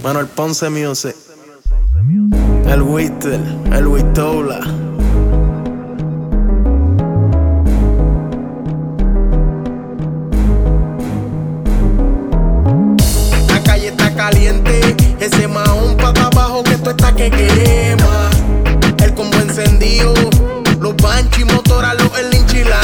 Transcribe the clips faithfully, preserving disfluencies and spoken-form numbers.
Manuel Ponce Music. El Whittle, el Whitola. La calle está caliente, ese mahón pa' abajo que esto está que quema. El combo encendido, los banchis, motoralos, el linchi y la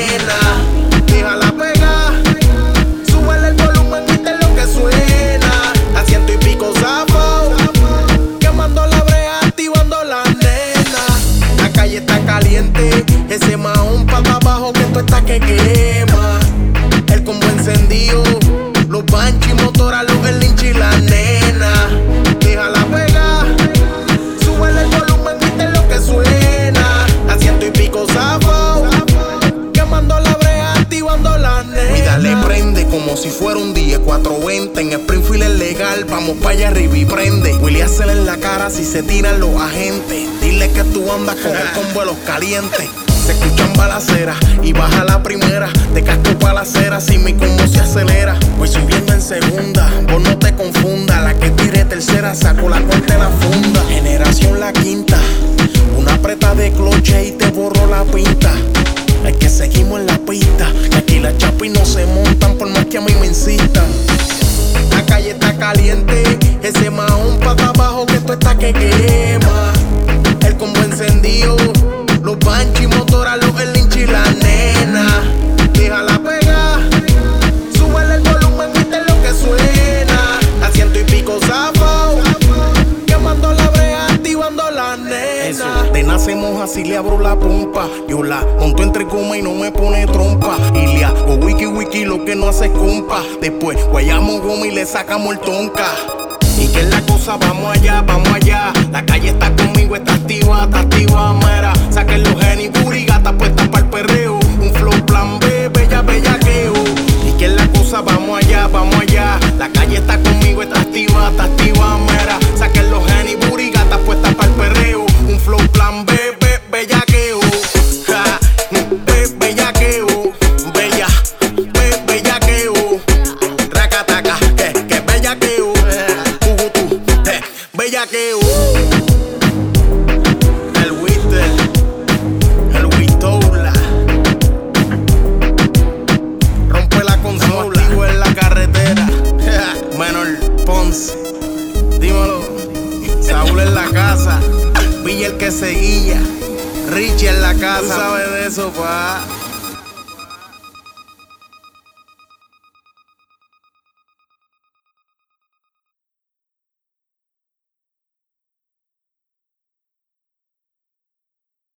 nena. Déjala pegar, súbele el volumen, viste lo que suena. A ciento y pico zafo, quemando la brea, activando la nena. La calle está caliente, ese mahón pa' abajo que esto está que quema. El combo encendido, los banchis, motoralos, el linchi y la nena. Déjala pegar, súbele el volumen, viste lo que suena. A ciento y pico zafo, quemando la brea, activando la nena. Y dale prende como si fuera un día cuatro veinte. En Springfield es legal, vamos pa' allá arriba y prende. Willy hacer en la cara si se tiran los agentes. Dile que tú andas con el combo de los calientes. Se escuchan balaceras y baja la primera. De casco pa' la acera, si mi combo se acelera. Voy subiendo en segunda, vos no te confundas. La que tire tercera, saco la cuarta en la funda. Generación la quinta, una preta de cloche y te borro la pinta. Es que seguimos en la pista, que aquí las chapas no se montan por más que a mí me insistan. La calle está caliente, ese mahón pa' abajo que esto está que quema. El combo encendido, los banchis, motoralos, el linchi y la nena. Déjala pegar, súbele el volumen, viste lo que suena. A ciento y pico zafo, quemando la brea, activando la nena. Eso, de nacemos así le abro la pompa. Yo la monto entre goma y no me pone trompa. Y le hago wiki wiki lo que no hace compa. Después guayamos goma y le sacamos el tonka. Y que es la cosa, vamos allá, vamos allá. La calle está conmigo, está activa, está activa, mera. Saquen los geni, booty, gata puesta pa'l perreo. Un flow plan B, bella, bellaqueo. Y que es la cosa, vamos allá, vamos allá. La calle está conmigo, está activa, está activa, mera. Saquen los geni, booty, gata puesta pa'l perreo. Un flow plan B, be, bellaqueo. Ja, be, bellaqueo. Bella, be, bellaqueo. Racataca, que, que bellaqueo. Bellaqueo. El Whittle, el Whitola. Rompe la consola, activo en la carretera. Manuel Ponce, dímelo. Saúl en la casa, Villa el que seguía, Richie en la casa. Tú sabes de eso, pa.